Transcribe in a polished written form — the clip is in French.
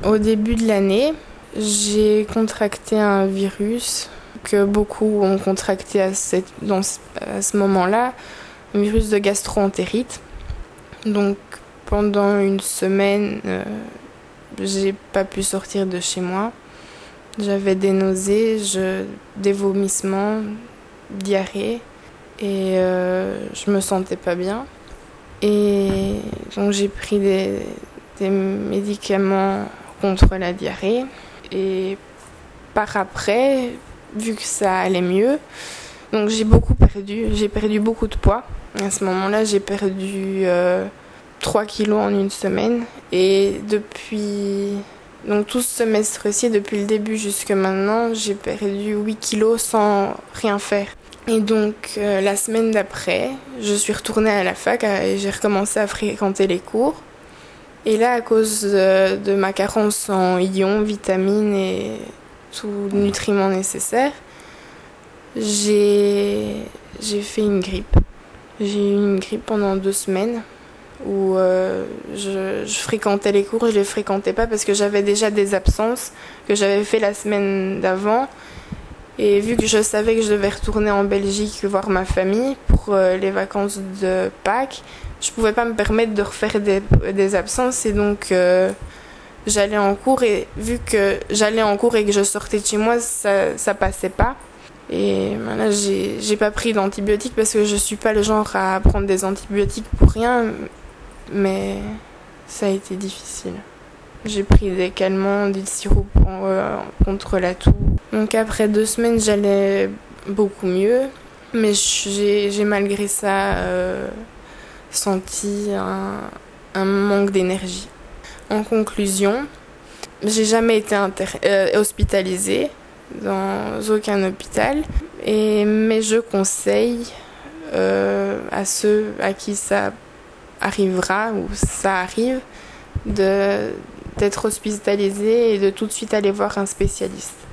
Au début de l'année, j'ai contracté un virus que beaucoup ont contracté à ce moment-là, un virus de gastro-entérite. Donc pendant une semaine, j'ai pas pu sortir de chez moi. J'avais des nausées, des vomissements, diarrhée et je me sentais pas bien. Et donc j'ai pris des médicaments contre la diarrhée. Et par après, vu que ça allait mieux, donc j'ai perdu beaucoup de poids. À ce moment-là, j'ai perdu 3 kilos en une semaine. Et donc tout ce semestre-ci, depuis le début jusqu'à maintenant, j'ai perdu 8 kilos sans rien faire. Et donc la semaine d'après, je suis retournée à la fac et j'ai recommencé à fréquenter les cours. Et là, à cause de ma carence en ions, vitamines et tout nutriments nécessaires, j'ai fait une grippe. J'ai eu une grippe pendant 2 semaines où je fréquentais les cours, je les fréquentais pas parce que j'avais déjà des absences que j'avais fait la semaine d'avant. Et vu que je savais que je devais retourner en Belgique voir ma famille pour les vacances de Pâques, je pouvais pas me permettre de refaire des absences et donc j'allais en cours et vu que j'allais en cours et que je sortais de chez moi, ça passait pas. Et là, j'ai pas pris d'antibiotiques parce que je suis pas le genre à prendre des antibiotiques pour rien, mais ça a été difficile. J'ai pris des calmants, des sirops contre la toux. Donc après 2 semaines, j'allais beaucoup mieux, mais j'ai malgré ça senti un manque d'énergie. En conclusion, j'ai jamais été hospitalisée dans aucun hôpital, mais je conseille à ceux à qui ça arrivera ou ça arrive d'être hospitalisé et de tout de suite aller voir un spécialiste.